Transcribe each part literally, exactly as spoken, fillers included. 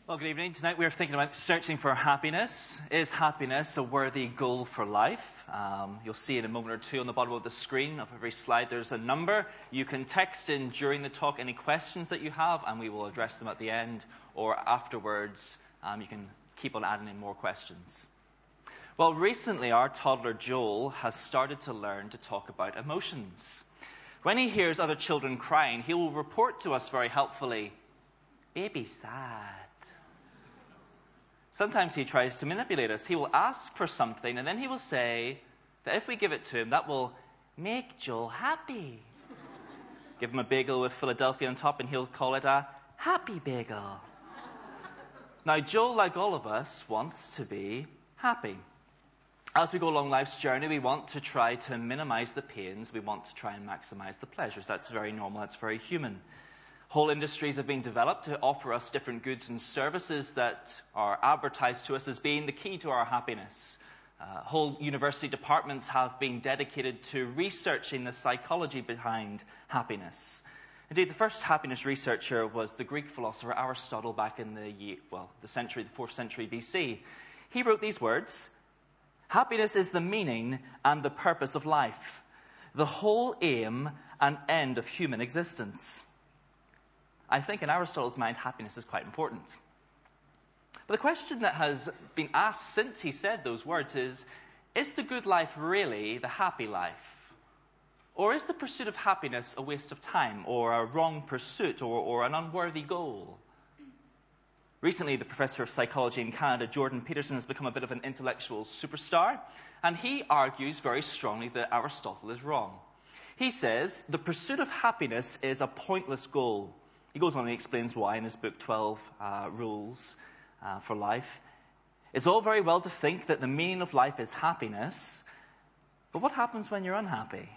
Well, good evening. Tonight we're thinking about searching for happiness. Is happiness a worthy goal for life? Um, you'll see in a moment or two on the bottom of the screen of every slide there's a number. You can text in during the talk any questions that you have, and we will address them at the end. Or afterwards, um, you can keep on adding in more questions. Well, recently our toddler Joel has started to learn to talk about emotions. When he hears other children crying, he will report to us very helpfully, "Baby's sad." Sometimes he tries to manipulate us. He will ask for something, and then he will say that if we give it to him, that will make Joel happy. Give him a bagel with Philadelphia on top, and he'll call it a happy bagel. Now, Joel, like all of us, wants to be happy. As we go along life's journey, we want to try to minimize the pains. We want to try and maximize the pleasures. That's very normal. That's very human. Whole industries have been developed to offer us different goods and services that are advertised to us as being the key to our happiness. Uh, whole university departments have been dedicated to researching the psychology behind happiness. Indeed, the first happiness researcher was the Greek philosopher Aristotle back in the year, well, the century, the fourth century B C. He wrote these words: "Happiness is the meaning and the purpose of life, the whole aim and end of human existence." I think in Aristotle's mind, happiness is quite important. But the question that has been asked since he said those words is, is the good life really the happy life? Or is the pursuit of happiness a waste of time, or a wrong pursuit, or, or an unworthy goal? Recently, the professor of psychology in Canada, Jordan Peterson, has become a bit of an intellectual superstar, and he argues very strongly that Aristotle is wrong. He says the pursuit of happiness is a pointless goal. He goes on and explains why in his book, twelve uh, Rules uh, for Life. It's all very well to think that the meaning of life is happiness, but what happens when you're unhappy?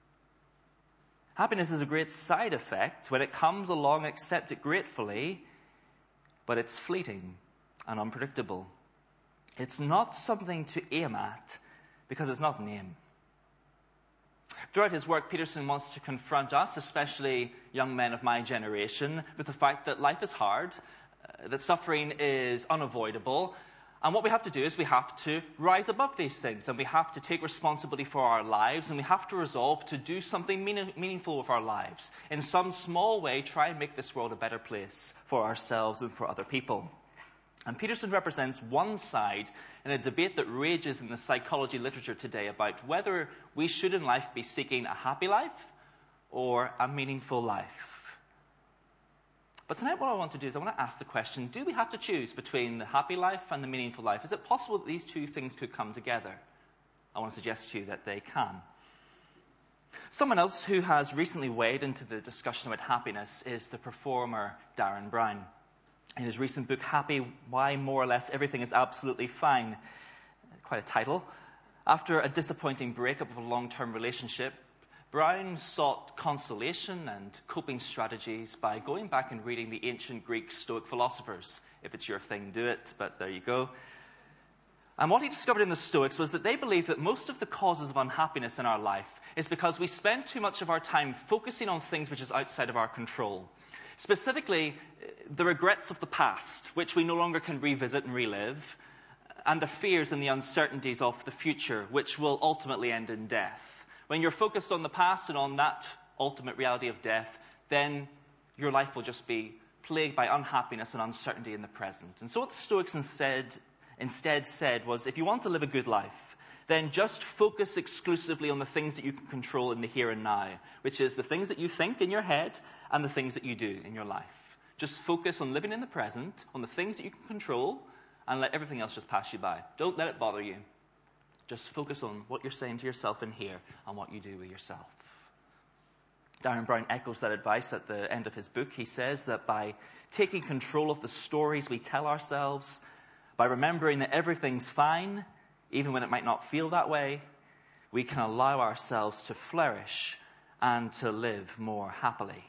Happiness is a great side effect. When it comes along, accept it gratefully, but it's fleeting and unpredictable. It's not something to aim at because it's not an aim. Throughout his work, Peterson wants to confront us, especially young men of my generation, with the fact that life is hard, uh, that suffering is unavoidable, and what we have to do is we have to rise above these things, and we have to take responsibility for our lives, and we have to resolve to do something meaning, meaningful with our lives. In some small way, try and make this world a better place for ourselves and for other people. And Peterson represents one side in a debate that rages in the psychology literature today about whether we should in life be seeking a happy life or a meaningful life. But tonight what I want to do is I want to ask the question, do we have to choose between the happy life and the meaningful life? Is it possible that these two things could come together? I want to suggest to you that they can. Someone else who has recently weighed into the discussion about happiness is the performer Darren Brown. In his recent book, Happy, Why More or Less Everything is Absolutely Fine, quite a title, after a disappointing breakup of a long-term relationship, Brown sought consolation and coping strategies by going back and reading the ancient Greek Stoic philosophers. If it's your thing, do it, but there you go. And what he discovered in the Stoics was that they believed that most of the causes of unhappiness in our life is because we spend too much of our time focusing on things which is outside of our control. Specifically, the regrets of the past, which we no longer can revisit and relive, and the fears and the uncertainties of the future, which will ultimately end in death. When you're focused on the past and on that ultimate reality of death, then your life will just be plagued by unhappiness and uncertainty in the present. And so what the Stoics instead, instead said was, if you want to live a good life, then just focus exclusively on the things that you can control in the here and now, which is the things that you think in your head and the things that you do in your life. Just focus on living in the present, on the things that you can control, and let everything else just pass you by. Don't let it bother you. Just focus on what you're saying to yourself in here and what you do with yourself. Darren Brown echoes that advice at the end of his book. He says that by taking control of the stories we tell ourselves, by remembering that everything's fine, even when it might not feel that way, we can allow ourselves to flourish and to live more happily.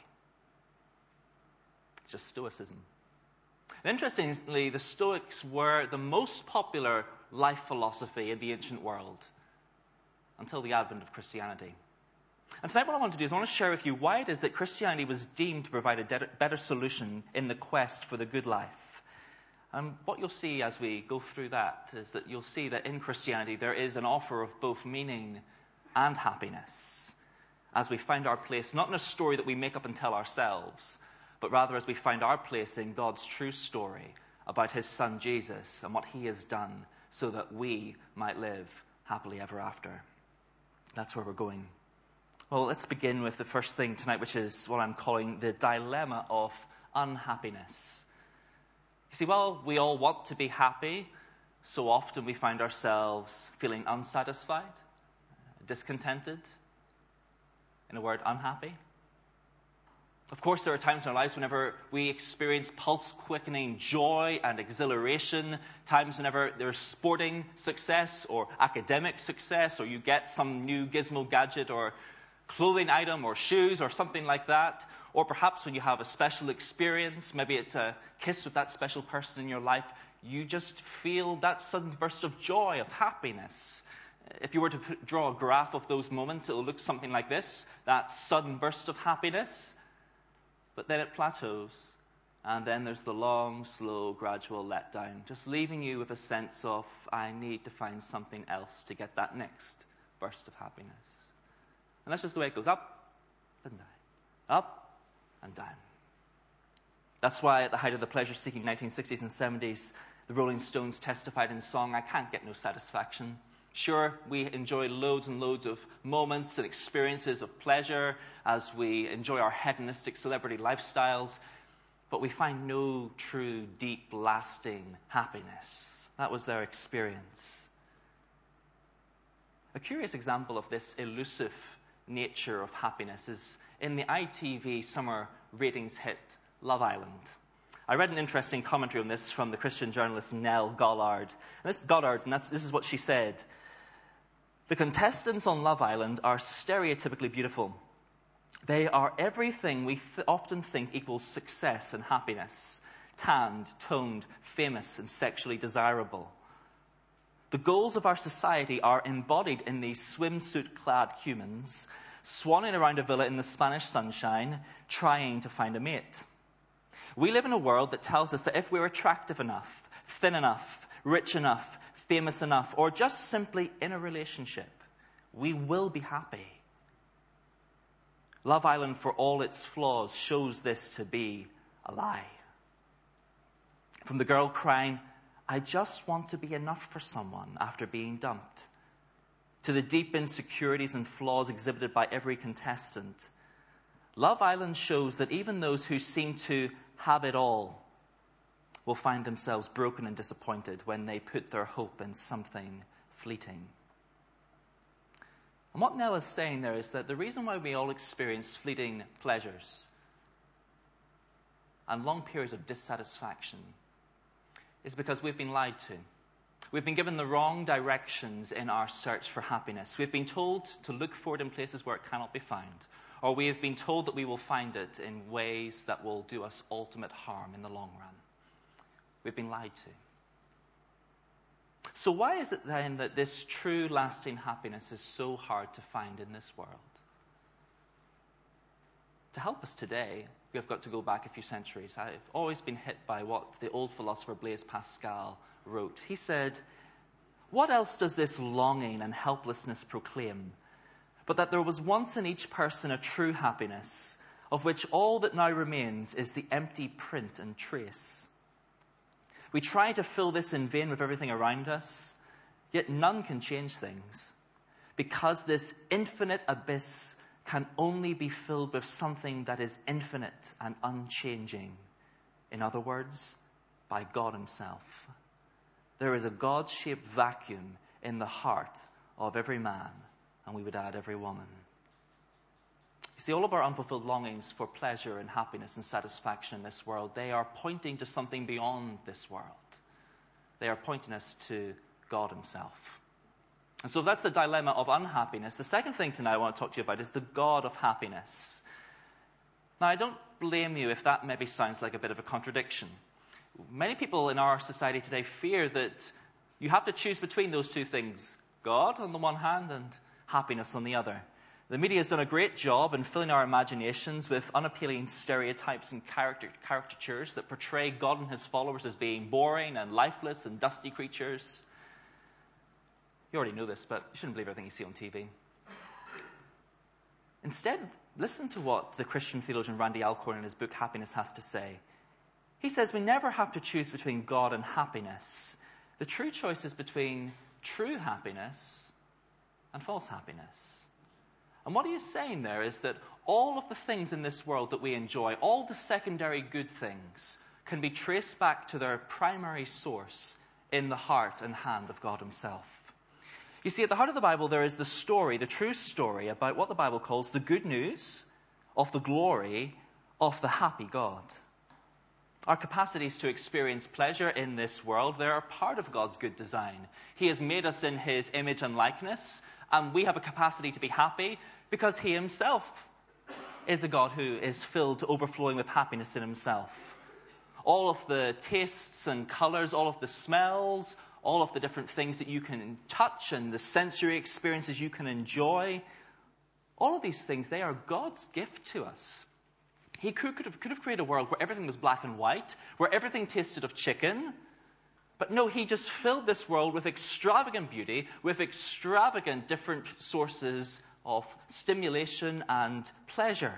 It's just Stoicism. And interestingly, the Stoics were the most popular life philosophy in the ancient world until the advent of Christianity. And tonight what I want to do is I want to share with you why it is that Christianity was deemed to provide a better solution in the quest for the good life. And what you'll see as we go through that is that you'll see that in Christianity there is an offer of both meaning and happiness as we find our place, not in a story that we make up and tell ourselves, but rather as we find our place in God's true story about his son Jesus and what he has done so that we might live happily ever after. That's where we're going. Well, let's begin with the first thing tonight, which is what I'm calling the dilemma of unhappiness. You see, while we all want to be happy, so often we find ourselves feeling unsatisfied, discontented, in a word, unhappy. Of course, there are times in our lives whenever we experience pulse-quickening joy and exhilaration, times whenever there's sporting success or academic success, or you get some new gizmo gadget or clothing item or shoes or something like that, or perhaps when you have a special experience, maybe it's a kiss with that special person in your life, you just feel that sudden burst of joy, of happiness. If you were to put, draw a graph of those moments, it will look something like this, that sudden burst of happiness, but then it plateaus, and then there's the long, slow, gradual letdown, just leaving you with a sense of, I need to find something else to get that next burst of happiness. And that's just the way it goes, up and down, up and down. That's why at the height of the pleasure-seeking nineteen sixties and seventies, the Rolling Stones testified in song, I can't get no satisfaction. Sure, we enjoy loads and loads of moments and experiences of pleasure as we enjoy our hedonistic celebrity lifestyles, but we find no true, deep, lasting happiness. That was their experience. A curious example of this elusive nature of happiness is in the I T V summer ratings hit Love Island. I read an interesting commentary on this from the Christian journalist Nell Goddard. And this Goddard, and that's, this is what she said. The contestants on Love Island are stereotypically beautiful. They are everything we th- often think equals success and happiness. Tanned, toned, famous, and sexually desirable. The goals of our society are embodied in these swimsuit-clad humans, swanning around a villa in the Spanish sunshine, trying to find a mate. We live in a world that tells us that if we're attractive enough, thin enough, rich enough, famous enough, or just simply in a relationship, we will be happy. Love Island, for all its flaws, shows this to be a lie. From the girl crying, I just want to be enough for someone after being dumped, to the deep insecurities and flaws exhibited by every contestant, Love Island shows that even those who seem to have it all will find themselves broken and disappointed when they put their hope in something fleeting. And what Nell is saying there is that the reason why we all experience fleeting pleasures and long periods of dissatisfaction is because we've been lied to. We've been given the wrong directions in our search for happiness. We've been told to look for it in places where it cannot be found. Or we have been told that we will find it in ways that will do us ultimate harm in the long run. We've been lied to. So why is it then that this true lasting happiness is so hard to find in this world? To help us today, we have got to go back a few centuries. I've always been hit by what the old philosopher Blaise Pascal wrote. He said, what else does this longing and helplessness proclaim, but that there was once in each person a true happiness, of which all that now remains is the empty print and trace. We try to fill this in vain with everything around us, yet none can change things, because this infinite abyss can only be filled with something that is infinite and unchanging. In other words, by God himself. There is a God-shaped vacuum in the heart of every man, and we would add every woman. You see, all of our unfulfilled longings for pleasure and happiness and satisfaction in this world, they are pointing to something beyond this world. They are pointing us to God himself. And so that's the dilemma of unhappiness. The second thing tonight I want to talk to you about is the God of happiness. Now, I don't blame you if that maybe sounds like a bit of a contradiction. Many people in our society today fear that you have to choose between those two things, God on the one hand and happiness on the other. The media has done a great job in filling our imaginations with unappealing stereotypes and character, caricatures that portray God and his followers as being boring and lifeless and dusty creatures. You already know this, but you shouldn't believe everything you see on T V. Instead, listen to what the Christian theologian Randy Alcorn in his book Happiness has to say. He says we never have to choose between God and happiness. The true choice is between true happiness and false happiness. And what he is saying there is that all of the things in this world that we enjoy, all the secondary good things, can be traced back to their primary source in the heart and hand of God himself. You see, at the heart of the Bible, there is the story, the true story about what the Bible calls the good news of the glory of the happy God. Our capacities to experience pleasure in this world, they are part of God's good design. He has made us in his image and likeness, and we have a capacity to be happy because he himself is a God who is filled to overflowing with happiness in himself. All of the tastes and colors, all of the smells, all of the different things that you can touch and the sensory experiences you can enjoy, all of these things, they are God's gift to us. He could, could, have, could have created a world where everything was black and white, where everything tasted of chicken. But no, he just filled this world with extravagant beauty, with extravagant different sources of stimulation and pleasure.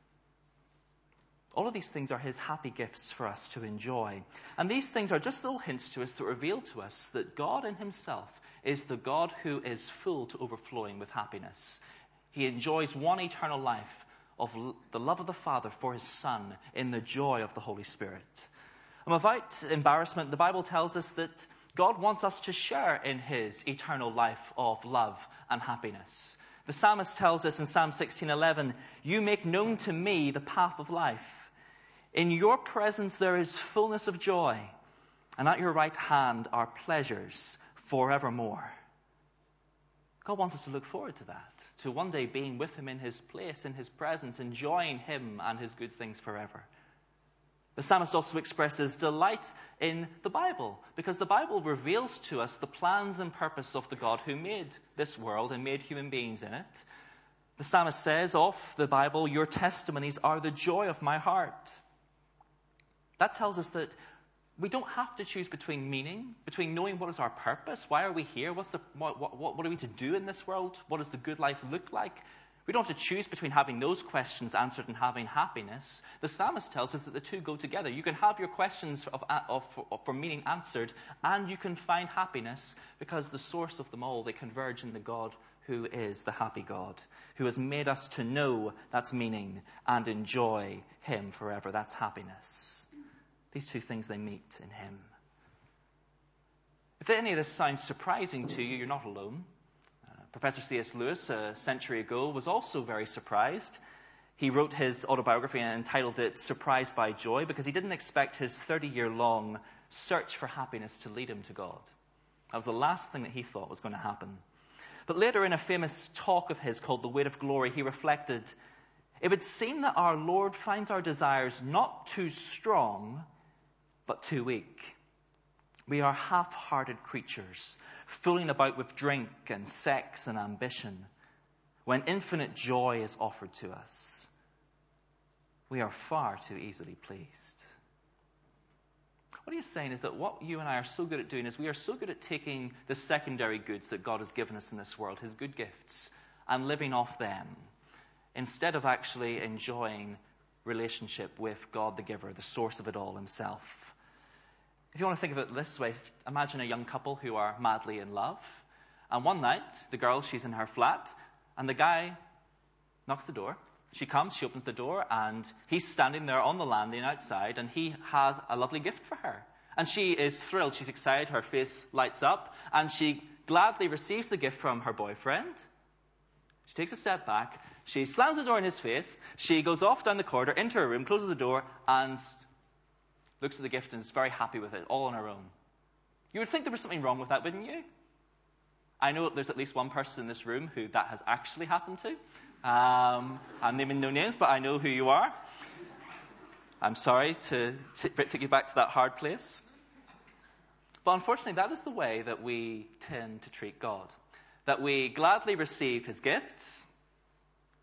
All of these things are his happy gifts for us to enjoy. And these things are just little hints to us that reveal to us that God in himself is the God who is full to overflowing with happiness. He enjoys one eternal life of the love of the Father for his Son in the joy of the Holy Spirit. And without embarrassment, the Bible tells us that God wants us to share in his eternal life of love and happiness. The psalmist tells us in Psalm sixteen eleven, "You make known to me the path of life. In your presence there is fullness of joy, and at your right hand are pleasures forevermore." God wants us to look forward to that, to one day being with him in his place, in his presence, enjoying him and his good things forever. The psalmist also expresses delight in the Bible, because the Bible reveals to us the plans and purpose of the God who made this world and made human beings in it. The psalmist says of the Bible, "Your testimonies are the joy of my heart." That tells us that we don't have to choose between meaning, between knowing what is our purpose, why are we here, what's the, what, what, what are we to do in this world, what does the good life look like. We don't have to choose between having those questions answered and having happiness. The psalmist tells us that the two go together. You can have your questions of, of, of, for meaning answered, and you can find happiness, because the source of them all, they converge in the God who is the happy God, who has made us to know that's meaning and enjoy him forever. That's happiness. These two things, they meet in him. If any of this sounds surprising to you, you're not alone. Uh, Professor C S Lewis, a century ago, was also very surprised. He wrote his autobiography and entitled it "Surprised by Joy," because he didn't expect his thirty-year-long search for happiness to lead him to God. That was the last thing that he thought was going to happen. But later, in a famous talk of his called "The Weight of Glory," he reflected, "It would seem that our Lord finds our desires not too strong, but too weak. We are half-hearted creatures, fooling about with drink and sex and ambition, when infinite joy is offered to us. We are far too easily pleased." What he's saying is that what you and I are so good at doing is we are so good at taking the secondary goods that God has given us in this world, his good gifts, and living off them, instead of actually enjoying relationship with God the giver, the source of it all himself. If you want to think of it this way, imagine a young couple who are madly in love. And one night, the girl, she's in her flat, and the guy knocks the door. She comes, she opens the door, and he's standing there on the landing outside, and he has a lovely gift for her. And she is thrilled, she's excited, her face lights up, and she gladly receives the gift from her boyfriend. She takes a step back, she slams the door in his face, she goes off down the corridor into her room, closes the door, and looks at the gift and is very happy with it, all on her own. You would think there was something wrong with that, wouldn't you? I know there's at least one person in this room who that has actually happened to. Um, I'm naming no names, but I know who you are. I'm sorry to t- take you back to that hard place. But unfortunately, that is the way that we tend to treat God. That we gladly receive his gifts,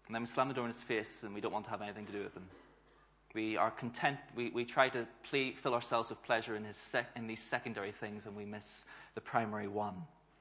And then we slam the door in his face and we don't want to have anything to do with him. We are content, we, we try to play, fill ourselves with pleasure in, his sec, in these secondary things, and we miss the primary one.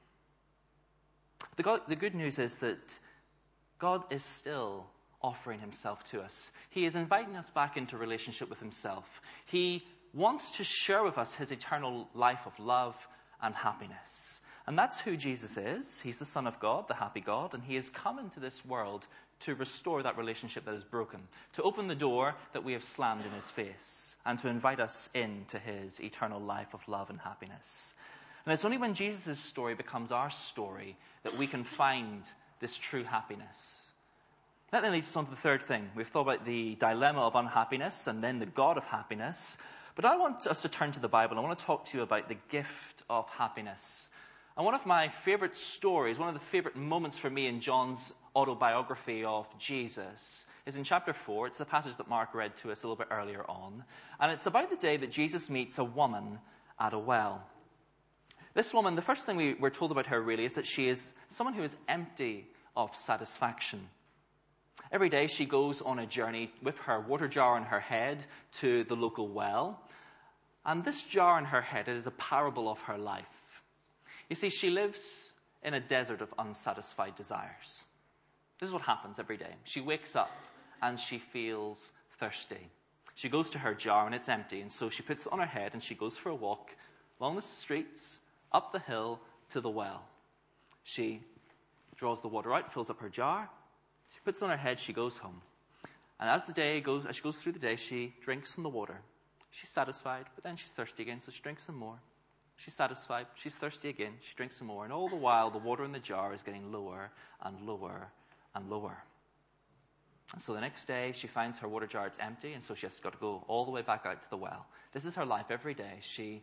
The, God, the good news is that God is still offering himself to us. He is inviting us back into relationship with himself. He wants to share with us his eternal life of love and happiness. And that's who Jesus is. He's the Son of God, the happy God, and he has come into this world to restore that relationship that is broken, to open the door that we have slammed in his face, and to invite us into his eternal life of love and happiness. And it's only when Jesus' story becomes our story that we can find this true happiness. That then leads us on to the third thing. We've thought about the dilemma of unhappiness and then the God of happiness. But I want us to turn to the Bible. I want to talk to you about the gift of happiness. And one of my favorite stories, one of the favorite moments for me in John's autobiography of Jesus is in chapter four. It's the passage that Mark read to us a little bit earlier on. And it's about the day that Jesus meets a woman at a well. This woman, the first thing we, we're told about her really is that she is someone who is empty of satisfaction. Every day she goes on a journey with her water jar on her head to the local well. And this jar on her head is a parable of her life. You see, she lives in a desert of unsatisfied desires. This is what happens every day. She wakes up and she feels thirsty. She goes to her jar and it's empty, and so she puts it on her head and she goes for a walk along the streets, up the hill to the well. She draws the water out, fills up her jar, she puts it on her head, she goes home. And as the day goes, as she goes through the day, she drinks from the water. She's satisfied, but then she's thirsty again, so she drinks some more. She's satisfied, she's thirsty again, she drinks some more. And all the while, the water in the jar is getting lower and lower and lower. And so the next day, she finds her water jar, it's empty, and so she has got to go all the way back out to the well. This is her life every day. She,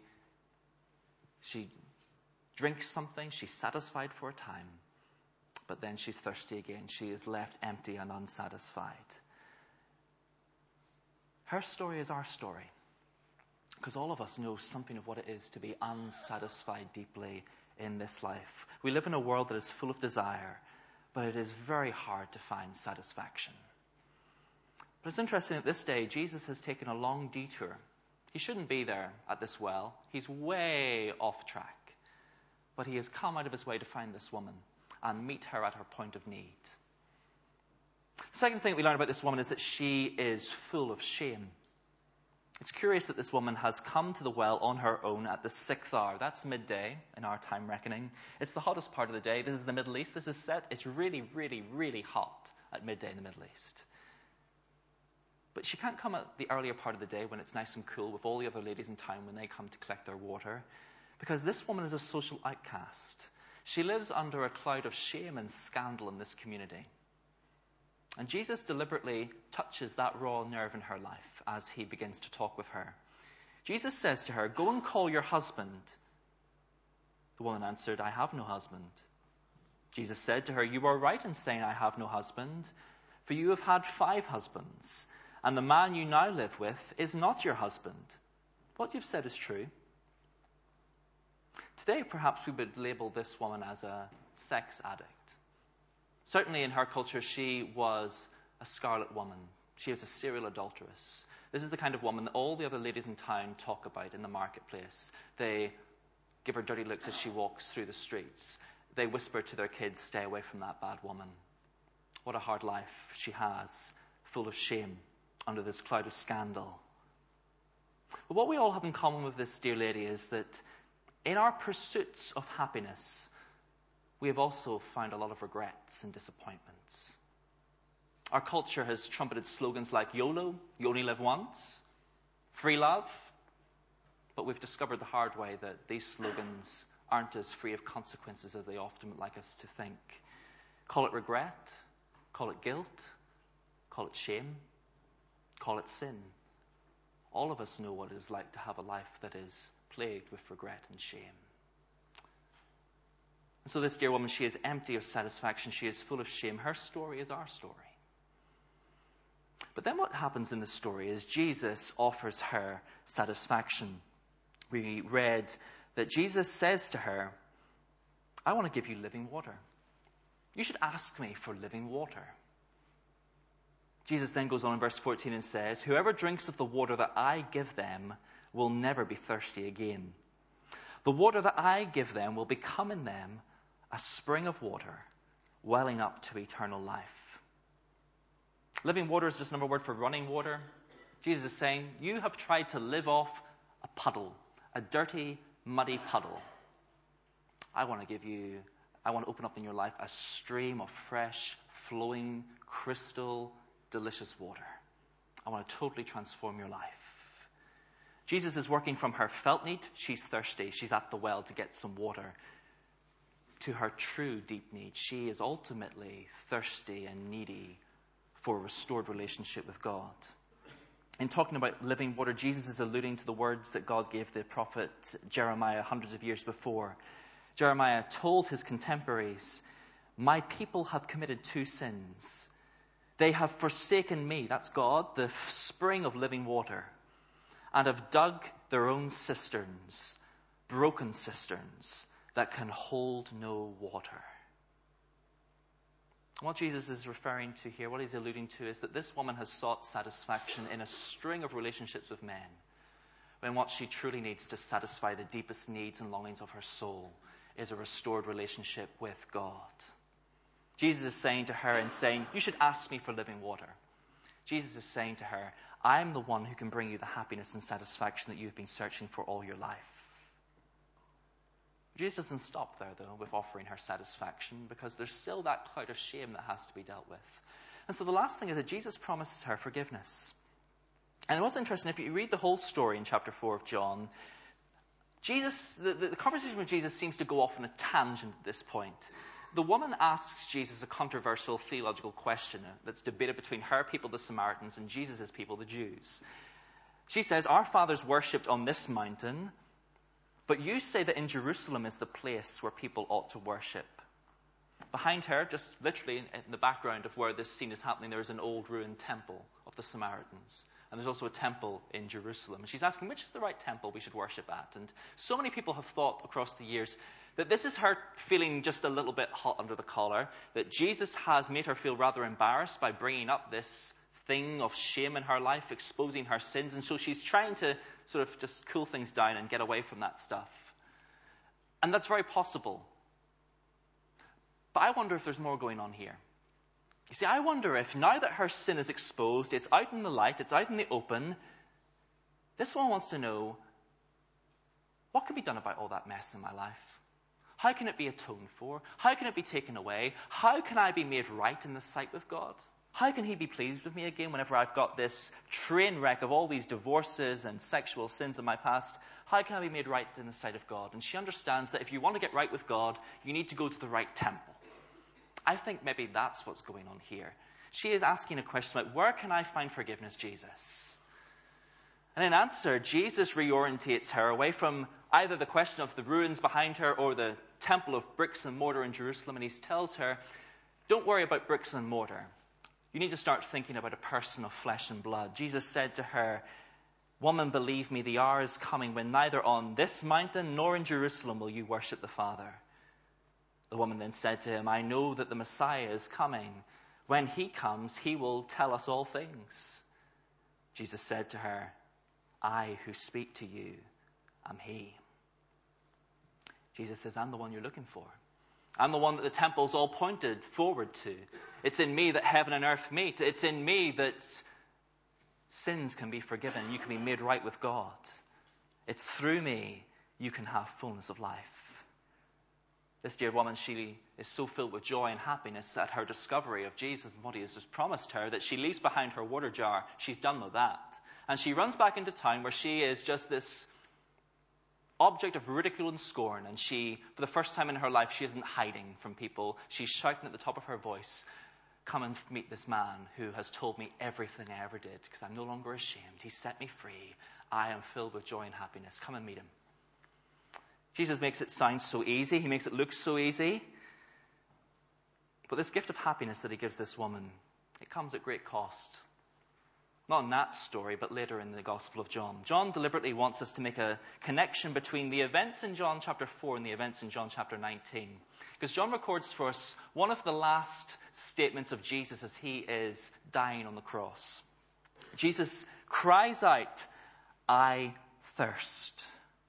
she drinks something, she's satisfied for a time, but then she's thirsty again. She is left empty and unsatisfied. Her story is our story, because all of us know something of what it is to be unsatisfied deeply in this life. We live in a world that is full of desire, but it is very hard to find satisfaction. But it's interesting that this day, Jesus has taken a long detour. He shouldn't be there at this well. He's way off track. But he has come out of his way to find this woman and meet her at her point of need. The second thing that we learn about this woman is that she is full of shame. It's curious that this woman has come to the well on her own at the sixth hour. That's midday in our time reckoning. It's the hottest part of the day. This is the Middle East. This is set. It's really, really, really hot at midday in the Middle East. But she can't come at the earlier part of the day when it's nice and cool with all the other ladies in town when they come to collect their water, because this woman is a social outcast. She lives under a cloud of shame and scandal in this community. And Jesus deliberately touches that raw nerve in her life as he begins to talk with her. Jesus says to her, "Go and call your husband." The woman answered, "I have no husband." Jesus said to her, "You are right in saying, 'I have no husband,' for you have had five husbands, and the man you now live with is not your husband. What you've said is true." Today, perhaps we would label this woman as a sex addict. Certainly in her culture, she was a scarlet woman. She was a serial adulteress. This is the kind of woman that all the other ladies in town talk about in the marketplace. They give her dirty looks as she walks through the streets. They whisper to their kids, "Stay away from that bad woman." What a hard life she has, full of shame, under this cloud of scandal. But what we all have in common with this dear lady is that in our pursuits of happiness, we have also found a lot of regrets and disappointments. Our culture has trumpeted slogans like YOLO, you only live once, free love, but we've discovered the hard way that these slogans aren't as free of consequences as they often would like us to think. Call it regret, call it guilt, call it shame, call it sin. All of us know what it is like to have a life that is plagued with regret and shame. And so this dear woman, she is empty of satisfaction. She is full of shame. Her story is our story. But then what happens in the story is Jesus offers her satisfaction. We read that Jesus says to her, "I want to give you living water. You should ask me for living water." Jesus then goes on in verse fourteen and says, "Whoever drinks of the water that I give them will never be thirsty again. The water that I give them will become in them a spring of water, welling up to eternal life." Living water is just another word for running water. Jesus is saying, you have tried to live off a puddle, a dirty, muddy puddle. I want to give you, I want to open up in your life a stream of fresh, flowing, crystal, delicious water. I want to totally transform your life. Jesus is working from her felt need. She's thirsty. She's at the well to get some water. To her true deep need. She is ultimately thirsty and needy for a restored relationship with God. In talking about living water, Jesus is alluding to the words that God gave the prophet Jeremiah hundreds of years before. Jeremiah told his contemporaries, "My people have committed two sins. They have forsaken me," that's God, the spring of living water, "and have dug their own cisterns, broken cisterns that can hold no water." What Jesus is referring to here, what he's alluding to, is that this woman has sought satisfaction in a string of relationships with men, when what she truly needs to satisfy the deepest needs and longings of her soul is a restored relationship with God. Jesus is saying to her and saying, you should ask me for living water. Jesus is saying to her, I'm the one who can bring you the happiness and satisfaction that you've been searching for all your life. Jesus doesn't stop there, though, with offering her satisfaction, because there's still that cloud of shame that has to be dealt with. And so the last thing is that Jesus promises her forgiveness. And what's interesting, if you read the whole story in chapter four of John, Jesus, the, the conversation with Jesus seems to go off on a tangent at this point. The woman asks Jesus a controversial theological question that's debated between her people, the Samaritans, and Jesus' people, the Jews. She says, our fathers worshipped on this mountain, but you say that in Jerusalem is the place where people ought to worship. Behind her, just literally in the background of where this scene is happening, there is an old ruined temple of the Samaritans. And there's also a temple in Jerusalem. And she's asking, which is the right temple we should worship at? And so many people have thought across the years that this is her feeling just a little bit hot under the collar, that Jesus has made her feel rather embarrassed by bringing up this thing of shame in her life, exposing her sins. And so she's trying to sort of just cool things down and get away from that stuff. And that's very possible. But I wonder if there's more going on here. You see, I wonder if now that her sin is exposed, it's out in the light, it's out in the open, this one wants to know, what can be done about all that mess in my life? How can it be atoned for? How can it be taken away? How can I be made right in the sight with God? How can he be pleased with me again whenever I've got this train wreck of all these divorces and sexual sins in my past? How can I be made right in the sight of God? And she understands that if you want to get right with God, you need to go to the right temple. I think maybe that's what's going on here. She is asking a question about, where can I find forgiveness, Jesus? And in answer, Jesus reorientates her away from either the question of the ruins behind her or the temple of bricks and mortar in Jerusalem. And he tells her, don't worry about bricks and mortar. You need to start thinking about a person of flesh and blood. Jesus said to her, woman, believe me, the hour is coming when neither on this mountain nor in Jerusalem will you worship the Father. The woman then said to him, I know that the Messiah is coming. When he comes, he will tell us all things. Jesus said to her, I who speak to you am he. Jesus says, I'm the one you're looking for. I'm the one that the temple's all pointed forward to. It's in me that heaven and earth meet. It's in me that sins can be forgiven. You can be made right with God. It's through me you can have fullness of life. This dear woman, she is so filled with joy and happiness at her discovery of Jesus and what he has just promised her that she leaves behind her water jar. She's done with that. And she runs back into town where she is just this object of ridicule and scorn. And she, for the first time in her life, she isn't hiding from people. She's shouting at the top of her voice, come and meet this man who has told me everything I ever did, because I'm no longer ashamed. He set me free. I am filled with joy and happiness. Come and meet him. Jesus makes it sound so easy. He makes it look so easy. But this gift of happiness that he gives this woman, it comes at great cost. Not in that story, but later in the Gospel of John. John deliberately wants us to make a connection between the events in John chapter four and the events in John chapter nineteen. Because John records for us one of the last statements of Jesus as he is dying on the cross. Jesus cries out, "I thirst."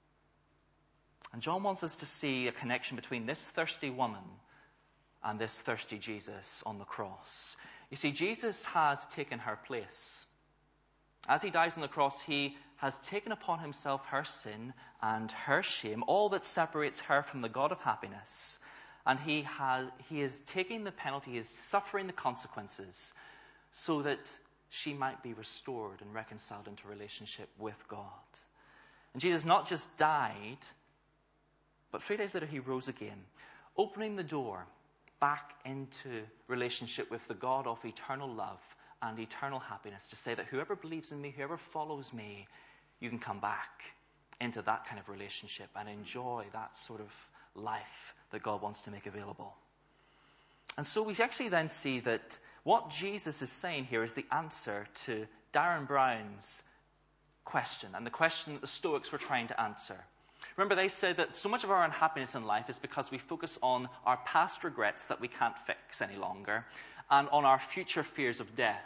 And John wants us to see a connection between this thirsty woman and this thirsty Jesus on the cross. You see, Jesus has taken her place. As he dies on the cross, he has taken upon himself her sin and her shame, all that separates her from the God of happiness. And he has he is taking the penalty, he is suffering the consequences, so that she might be restored and reconciled into relationship with God. And Jesus not just died, but three days later he rose again, opening the door back into relationship with the God of eternal love and eternal happiness, to say that whoever believes in me, whoever follows me, you can come back into that kind of relationship and enjoy that sort of life that God wants to make available. And so we actually then see that what Jesus is saying here is the answer to Darren Brown's question, and the question that the Stoics were trying to answer. Remember, they said that so much of our unhappiness in life is because we focus on our past regrets that we can't fix any longer, and on our future fears of death.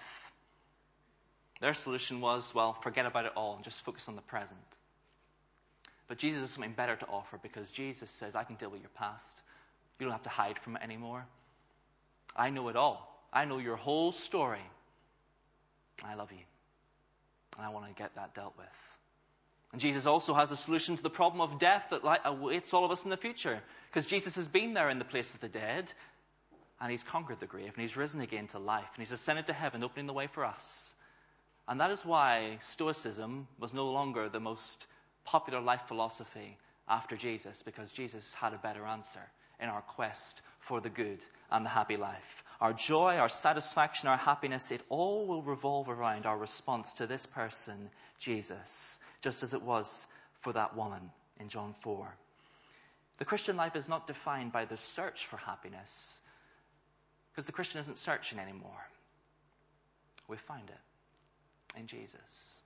Their solution was, well, forget about it all and just focus on the present. But Jesus has something better to offer, because Jesus says, I can deal with your past. You don't have to hide from it anymore. I know it all. I know your whole story. I love you. And I want to get that dealt with. And Jesus also has a solution to the problem of death that awaits all of us in the future. Because Jesus has been there in the place of the dead. And he's conquered the grave, and he's risen again to life, and he's ascended to heaven, opening the way for us. And that is why Stoicism was no longer the most popular life philosophy after Jesus, because Jesus had a better answer in our quest for the good and the happy life. Our joy, our satisfaction, our happiness, it all will revolve around our response to this person, Jesus, just as it was for that woman in John four. The Christian life is not defined by the search for happiness, because the Christian isn't searching anymore. We find it in Jesus.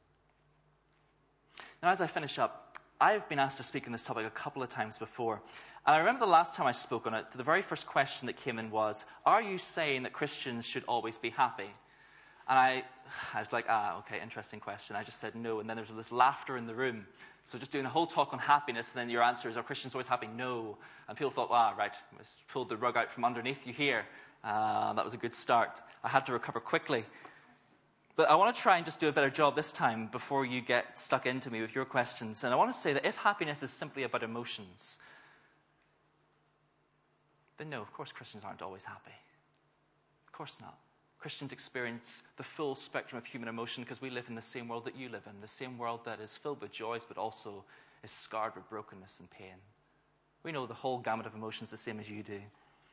Now, as I finish up, I've been asked to speak on this topic a couple of times before. And I remember the last time I spoke on it, the very first question that came in was, are you saying that Christians should always be happy? And I, I was like, ah, okay, interesting question. I just said no, and then there was this laughter in the room. So just doing a whole talk on happiness, and then your answer is, are Christians always happy? No. And people thought, wow, right, let's pull the rug out from underneath you here. Uh, that was a good start. I had to recover quickly. But I want to try and just do a better job this time before you get stuck into me with your questions. And I want to say that if happiness is simply about emotions, then no, of course Christians aren't always happy. Of course not. Christians experience the full spectrum of human emotion because we live in the same world that you live in, the same world that is filled with joys but also is scarred with brokenness and pain. We know the whole gamut of emotions the same as you do.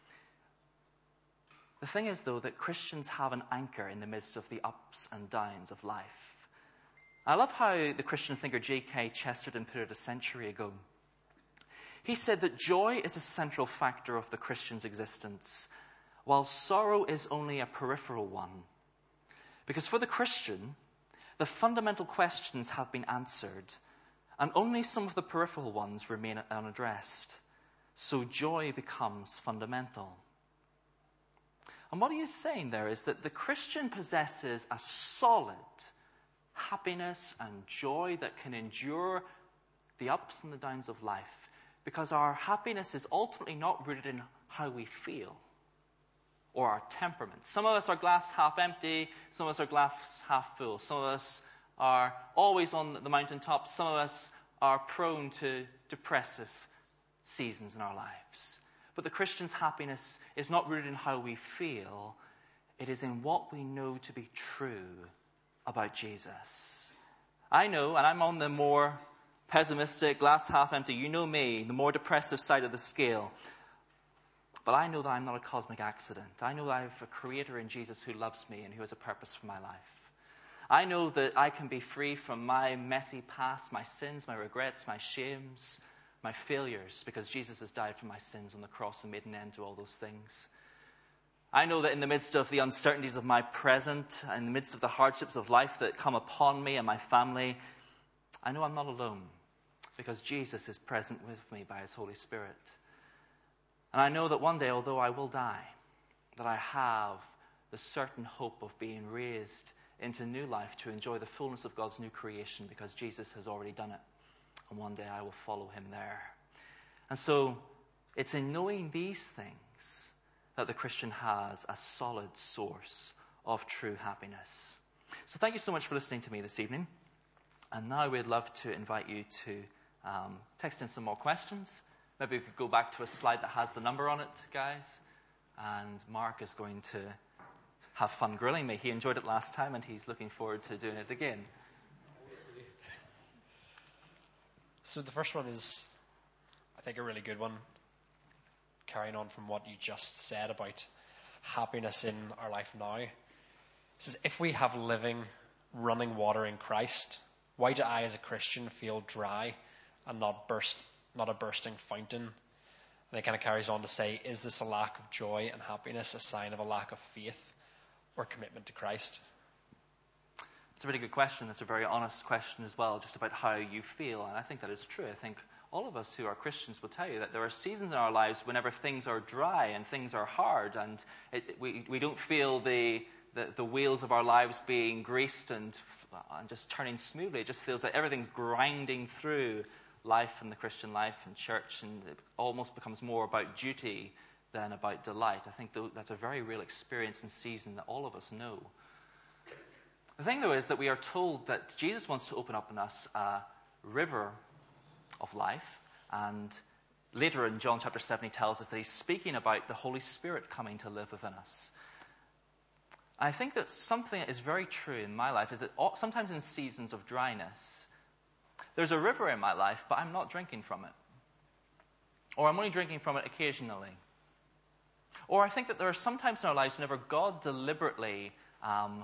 The thing is, though, that Christians have an anchor in the midst of the ups and downs of life. I love how the Christian thinker G K Chesterton put it a century ago. He said that joy is a central factor of the Christian's existence, while sorrow is only a peripheral one. Because for the Christian, the fundamental questions have been answered, and only some of the peripheral ones remain unaddressed. So joy becomes fundamental. And what he is saying there is that the Christian possesses a solid happiness and joy that can endure the ups and the downs of life, because our happiness is ultimately not rooted in how we feel or our temperament. Some of us are glass half empty, some of us are glass half full, some of us are always on the mountaintop, some of us are prone to depressive seasons in our lives. But the Christian's happiness is not rooted in how we feel. It is in what we know to be true about Jesus. I know, and I'm on the more pessimistic, glass half empty, you know me, the more depressive side of the scale. But I know that I'm not a cosmic accident. I know that I have a creator in Jesus who loves me and who has a purpose for my life. I know that I can be free from my messy past, my sins, my regrets, my shames, my failures, because Jesus has died for my sins on the cross and made an end to all those things. I know that in the midst of the uncertainties of my present, in the midst of the hardships of life that come upon me and my family, I know I'm not alone because Jesus is present with me by his Holy Spirit. And I know that one day, although I will die, that I have the certain hope of being raised into new life to enjoy the fullness of God's new creation because Jesus has already done it. And one day I will follow him there. And so it's in knowing these things that the Christian has a solid source of true happiness. So thank you so much for listening to me this evening. And now we'd love to invite you to um, text in some more questions. Maybe we could go back to a slide that has the number on it, guys. And Mark is going to have fun grilling me. He enjoyed it last time and he's looking forward to doing it again. So the first one is, I think, a really good one, carrying on from what you just said about happiness in our life now. It says, if we have living, running water in Christ, why do I as a Christian feel dry and not burst, not a bursting fountain? And it kind of carries on to say, is this a lack of joy and happiness, a sign of a lack of faith or commitment to Christ? It's a really good question. It's a very honest question as well, just about how you feel. And I think that is true. I think all of us who are Christians will tell you that there are seasons in our lives whenever things are dry and things are hard and it, we, we don't feel the, the, the wheels of our lives being greased and, and just turning smoothly. It just feels like everything's grinding through life and the Christian life and church, and it almost becomes more about duty than about delight. I think that's a very real experience and season that all of us know. The thing, though, is that we are told that Jesus wants to open up in us a river of life. And later in John chapter seven, he tells us that he's speaking about the Holy Spirit coming to live within us. I think that something that is very true in my life is that sometimes in seasons of dryness, there's a river in my life, but I'm not drinking from it. Or I'm only drinking from it occasionally. Or I think that there are some times in our lives whenever God deliberately um,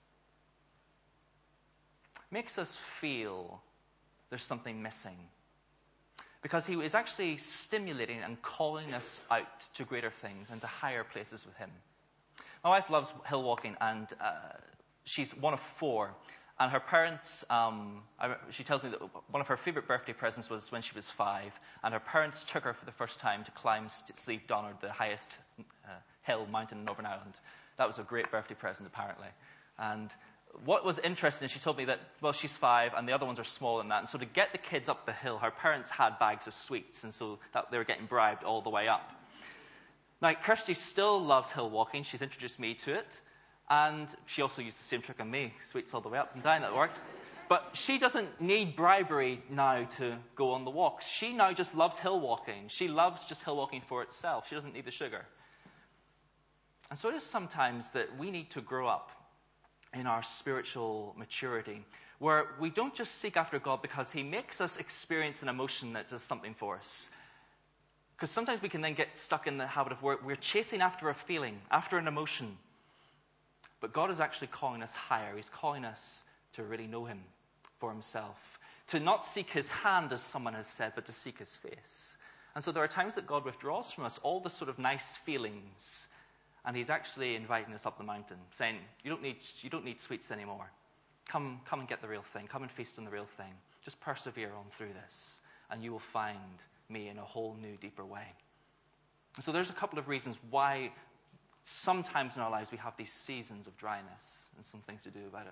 makes us feel there's something missing. Because he is actually stimulating and calling us out to greater things and to higher places with him. My wife loves hill walking, and uh, she's one of four. And her parents, um, I, she tells me that one of her favorite birthday presents was when she was five. And her parents took her for the first time to climb Slieve Donard, the highest uh, hill mountain in Northern Ireland. That was a great birthday present, apparently. And what was interesting is she told me that, well, she's five and the other ones are smaller than that. And so to get the kids up the hill, her parents had bags of sweets. And so that, they were getting bribed all the way up. Now, Kirsty still loves hill walking. She's introduced me to it. And she also used the same trick on me, sweets all the way up and down. That worked. But she doesn't need bribery now to go on the walks. She now just loves hill walking. She loves just hill walking for itself. She doesn't need the sugar. And so it is sometimes that we need to grow up in our spiritual maturity, where we don't just seek after God because he makes us experience an emotion that does something for us. Because sometimes we can then get stuck in the habit of where we're chasing after a feeling, after an emotion. But God is actually calling us higher. He's calling us to really know him for himself. To not seek his hand, as someone has said, but to seek his face. And so there are times that God withdraws from us all the sort of nice feelings. And he's actually inviting us up the mountain, saying, you don't need, you don't need sweets anymore. Come, come and get the real thing. Come and feast on the real thing. Just persevere on through this. And you will find me in a whole new, deeper way. And so there's a couple of reasons why sometimes in our lives we have these seasons of dryness and some things to do about it.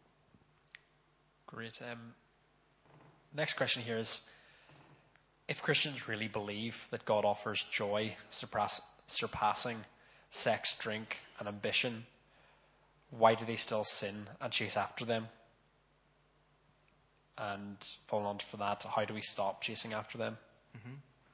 Great. Um, next question here is, if Christians really believe that God offers joy surpass, surpassing sex, drink, and ambition, why do they still sin and chase after them? And following on from that, how do we stop chasing after them? Mm-hmm.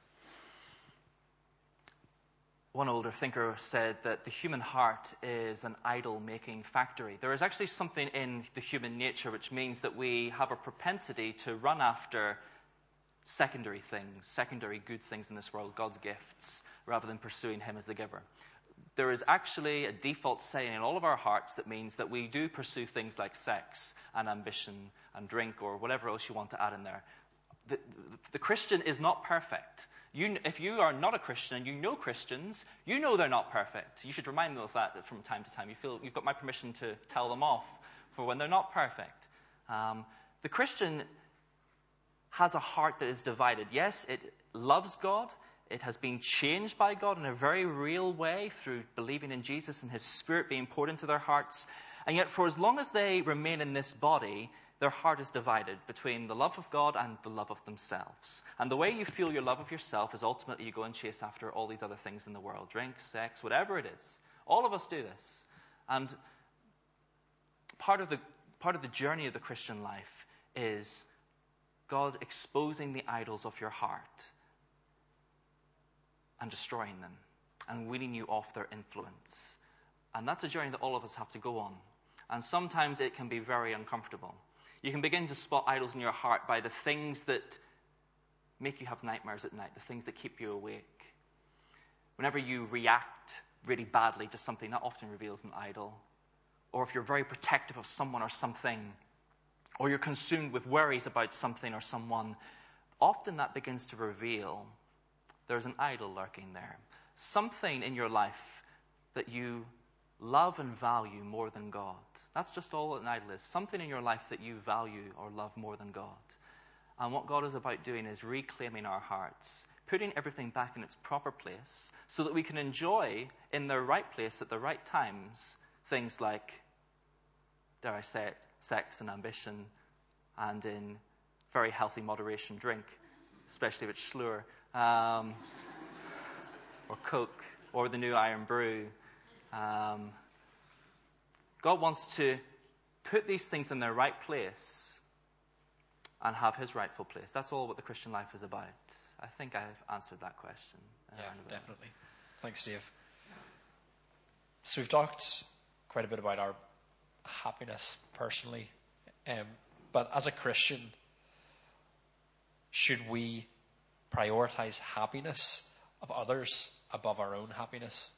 One older thinker said that the human heart is an idol-making factory. There is actually something in the human nature which means that we have a propensity to run after secondary things, secondary good things in this world, God's gifts, rather than pursuing him as the giver. There is actually a default setting in all of our hearts that means that we do pursue things like sex and ambition and drink or whatever else you want to add in there. The, the, the Christian is not perfect. You, if you are not a Christian and you know Christians, you know they're not perfect. You should remind them of that from time to time. You feel you've got my permission to tell them off for when they're not perfect. Um, the Christian has a heart that is divided. Yes, it loves God. It has been changed by God in a very real way through believing in Jesus and His Spirit being poured into their hearts. And yet, for as long as they remain in this body, their heart is divided between the love of God and the love of themselves. And the way you feel your love of yourself is ultimately you go and chase after all these other things in the world. Drink, sex, whatever it is. All of us do this. And part of the, part of the journey of the Christian life is God exposing the idols of your heart and destroying them and weaning you off their influence. And that's a journey that all of us have to go on. And sometimes it can be very uncomfortable. You can begin to spot idols in your heart by the things that make you have nightmares at night, the things that keep you awake. Whenever you react really badly to something, that often reveals an idol. Or if you're very protective of someone or something, or you're consumed with worries about something or someone, often that begins to reveal there's an idol lurking there. Something in your life that you love and value more than God. That's just all an idol is. Something in your life that you value or love more than God. And what God is about doing is reclaiming our hearts, putting everything back in its proper place so that we can enjoy in the right place at the right times things like, dare I say it, sex and ambition, and in very healthy moderation drink, especially if it's Schlur, um, or Coke, or the new Iron Brew. Um, God wants to put these things in their right place and have His rightful place. That's all what the Christian life is about. I think I've answered that question. Yeah, definitely. Thanks, Dave. So we've talked quite a bit about our happiness personally, um, but as a Christian, should we prioritize happiness of others above our own happiness?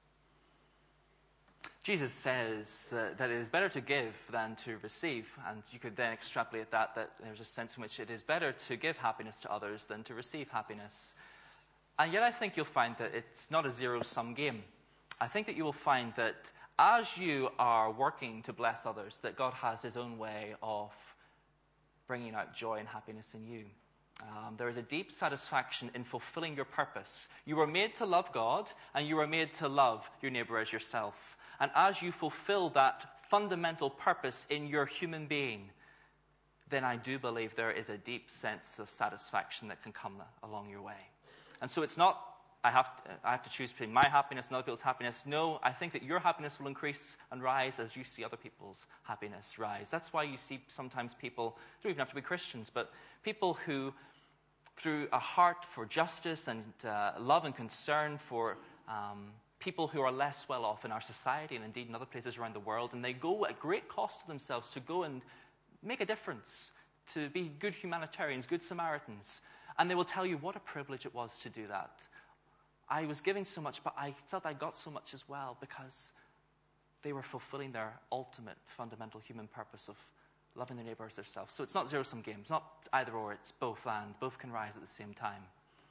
Jesus says uh, that it is better to give than to receive, and you could then extrapolate that, that there's a sense in which it is better to give happiness to others than to receive happiness. And yet I think you'll find that it's not a zero-sum game. I think that you will find that as you are working to bless others, that God has His own way of bringing out joy and happiness in you. Um, there is a deep satisfaction in fulfilling your purpose. You were made to love God, and you were made to love your neighbor as yourself. And as you fulfill that fundamental purpose in your human being, then I do believe there is a deep sense of satisfaction that can come along your way. And so it's not, I have to, I have to choose between my happiness and other people's happiness. No, I think that your happiness will increase and rise as you see other people's happiness rise. That's why you see sometimes people, don't even have to be Christians, but people who, through a heart for justice and uh, love and concern for um, people who are less well off in our society and indeed in other places around the world, and they go at great cost to themselves to go and make a difference, to be good humanitarians, good Samaritans. And they will tell you what a privilege it was to do that. I was giving so much, but I felt I got so much as well because they were fulfilling their ultimate fundamental human purpose of loving their neighbor as themselves. So it's not zero-sum game. It's not either or, it's both and. Both can rise at the same time.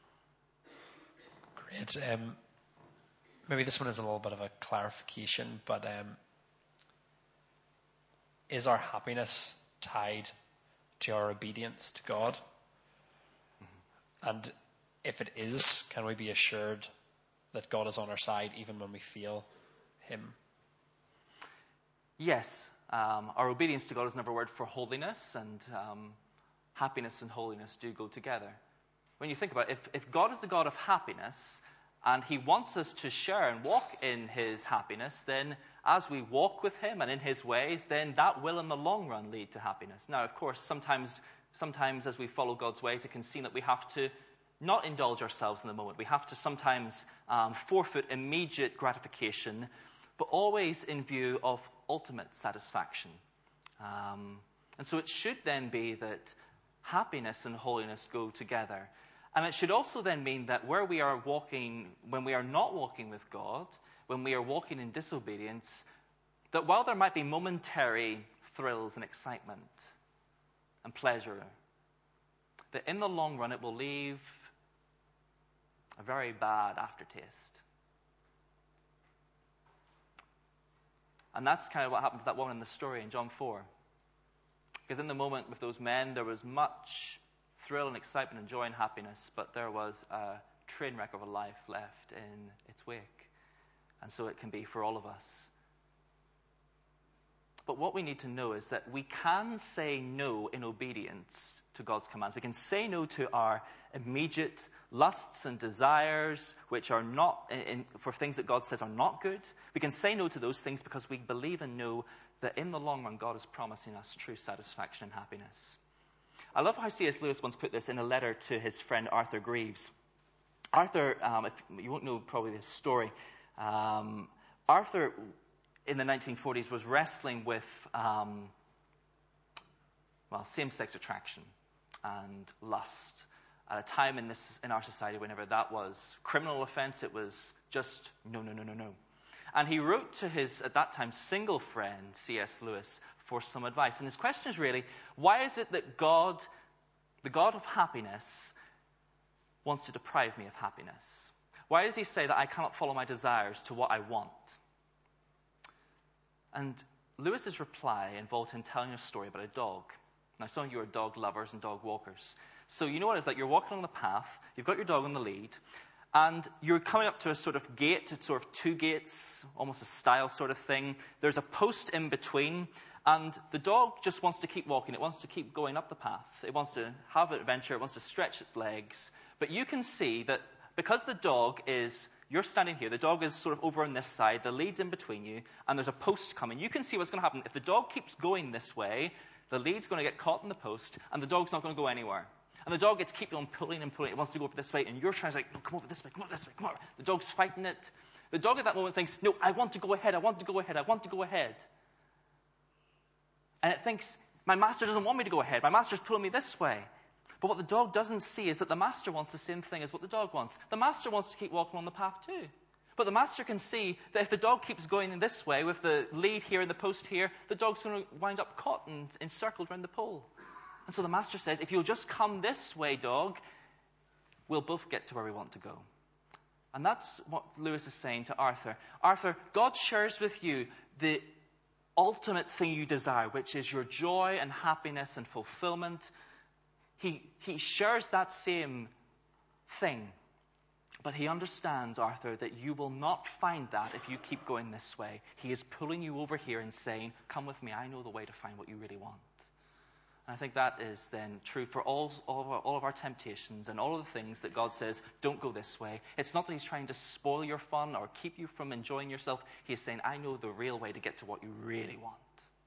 Great. Um, maybe this one is a little bit of a clarification, but um, is our happiness tied to our obedience to God? Mm-hmm. And if it is, can we be assured that God is on our side even when we feel Him? Yes. Um, our obedience to God is another word for holiness, and um, happiness and holiness do go together. When you think about it, if, if God is the God of happiness, and He wants us to share and walk in His happiness, then as we walk with Him and in His ways, then that will in the long run lead to happiness. Now, of course, sometimes, sometimes as we follow God's ways, it can seem that we have to not indulge ourselves in the moment. We have to sometimes um, forfeit immediate gratification, but always in view of ultimate satisfaction. Um, and so it should then be that happiness and holiness go together. And it should also then mean that where we are walking, when we are not walking with God, when we are walking in disobedience, that while there might be momentary thrills and excitement and pleasure, that in the long run it will leave a very bad aftertaste. And that's kind of what happened to that woman in the story in John four. Because in the moment with those men, there was much thrill and excitement and joy and happiness, but there was a train wreck of a life left in its wake. And so it can be for all of us. But what we need to know is that we can say no in obedience to God's commands. We can say no to our immediate lusts and desires, which are not, in, for things that God says are not good. We can say no to those things because we believe and know that in the long run, God is promising us true satisfaction and happiness. I love how C S Lewis once put this in a letter to his friend Arthur Greaves. Arthur, um, if, you won't know probably this story. Um, Arthur, in the nineteen forties, was wrestling with, um, well, same-sex attraction and lust at a time in this in our society whenever that was criminal offense. It was just no, no, no, no, no. And he wrote to his, at that time, single friend, C S Lewis, for some advice. And his question is really, why is it that God, the God of happiness, wants to deprive me of happiness? Why does he say that I cannot follow my desires to what I want? And Lewis's reply involved him telling a story about a dog. Now, some of you are dog lovers and dog walkers. So you know what it's like. You're walking along the path, you've got your dog on the lead, and you're coming up to a sort of gate. It's sort of two gates, almost a stile sort of thing. There's a post in between, and the dog just wants to keep walking. It wants to keep going up the path. It wants to have an adventure. It wants to stretch its legs. But you can see that because the dog is, you're standing here, the dog is sort of over on this side, the lead's in between you, and there's a post coming. You can see what's going to happen. If the dog keeps going this way, the lead's going to get caught in the post, and the dog's not going to go anywhere. And the dog gets keep on pulling and pulling. It wants to go over this way, and you're trying to like, no, come over this way, come over this way, come over. The dog's fighting it. The dog at that moment thinks, no, I want to go ahead, I want to go ahead, I want to go ahead. And it thinks, my master doesn't want me to go ahead. My master's pulling me this way. But what the dog doesn't see is that the master wants the same thing as what the dog wants. The master wants to keep walking on the path too. But the master can see that if the dog keeps going in this way, with the lead here and the post here, the dog's going to wind up caught and encircled around the pole. And so the master says, if you'll just come this way, dog, we'll both get to where we want to go. And that's what Lewis is saying to Arthur. Arthur, God shares with you the ultimate thing you desire, which is your joy and happiness and fulfillment. He, he shares that same thing. But he understands, Arthur, that you will not find that if you keep going this way. He is pulling you over here and saying, come with me, I know the way to find what you really want. And I think that is then true for all, all, of our, all of our temptations and all of the things that God says, don't go this way. It's not that he's trying to spoil your fun or keep you from enjoying yourself. He is saying, I know the real way to get to what you really want.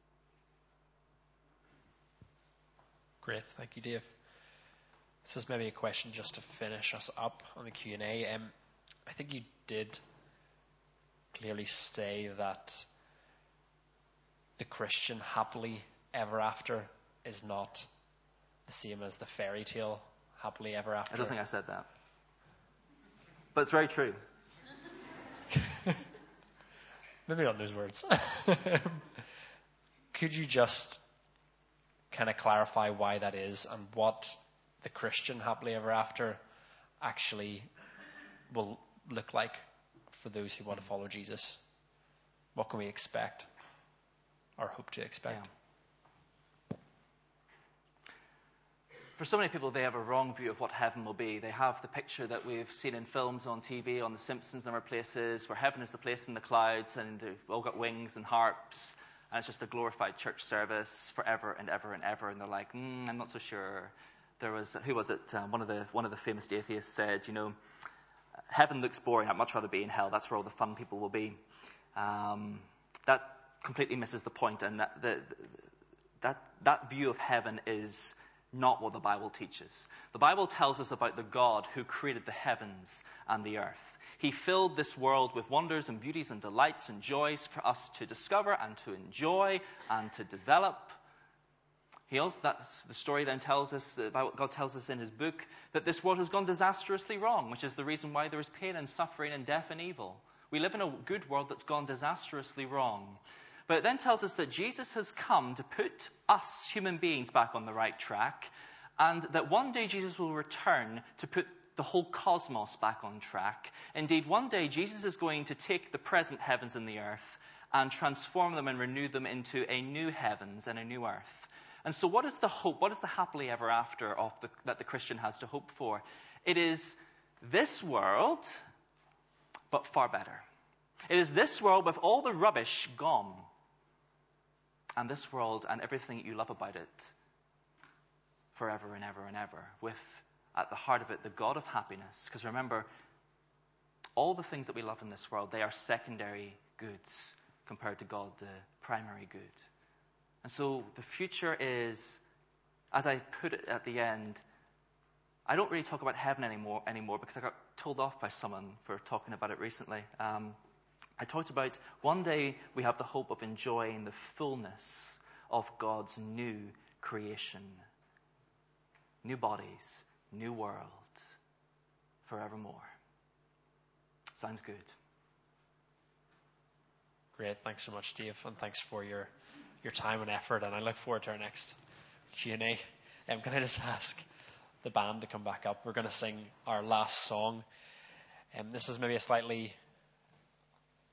Great, thank you, Dave. This is maybe a question just to finish us up on the Q and A. Um, I think you did clearly say that the Christian happily ever after is not the same as the fairy tale happily ever after. I don't think I said that. But it's very true. Maybe not those words. Could you just kind of clarify why that is and what the Christian happily ever after actually will look like for those who want to follow Jesus? What can we expect or hope to expect? Yeah. For so many people, they have a wrong view of what heaven will be. They have the picture that we've seen in films, on T V, on The Simpsons and other places, where heaven is the place in the clouds and they've all got wings and harps, and it's just a glorified church service forever and ever and ever. And they're like, mm, I'm not so sure. There was, who was it? Um, one of the one of the famous atheists said, you know, heaven looks boring. I'd much rather be in hell. That's where all the fun people will be. Um, that completely misses the point, and that the, that that view of heaven is not what the Bible teaches. The Bible tells us about the God who created the heavens and the earth. He filled this world with wonders and beauties and delights and joys for us to discover and to enjoy and to develop. He also, that's the story then tells us, about God tells us in his book, that this world has gone disastrously wrong, which is the reason why there is pain and suffering and death and evil. We live in a good world that's gone disastrously wrong. But it then tells us that Jesus has come to put us human beings back on the right track, and that one day Jesus will return to put the whole cosmos back on track. Indeed, one day Jesus is going to take the present heavens and the earth and transform them and renew them into a new heavens and a new earth. And so what is the hope, what is the happily ever after of the, that the Christian has to hope for? It is this world, but far better. It is this world with all the rubbish gone. And this world and everything that you love about it forever and ever and ever. With, at the heart of it, the God of happiness. Because remember, all the things that we love in this world, they are secondary goods compared to God, the primary good. And so the future is, as I put it at the end, I don't really talk about heaven anymore, anymore because I got told off by someone for talking about it recently. Um, I talked about one day we have the hope of enjoying the fullness of God's new creation. New bodies, new world, forevermore. Sounds good. Great. Thanks so much, Dave, and thanks for your, your time and effort, and I look forward to our next Q and A. Um, can I just ask the band to come back up? We're going to sing our last song. Um, this is maybe a slightly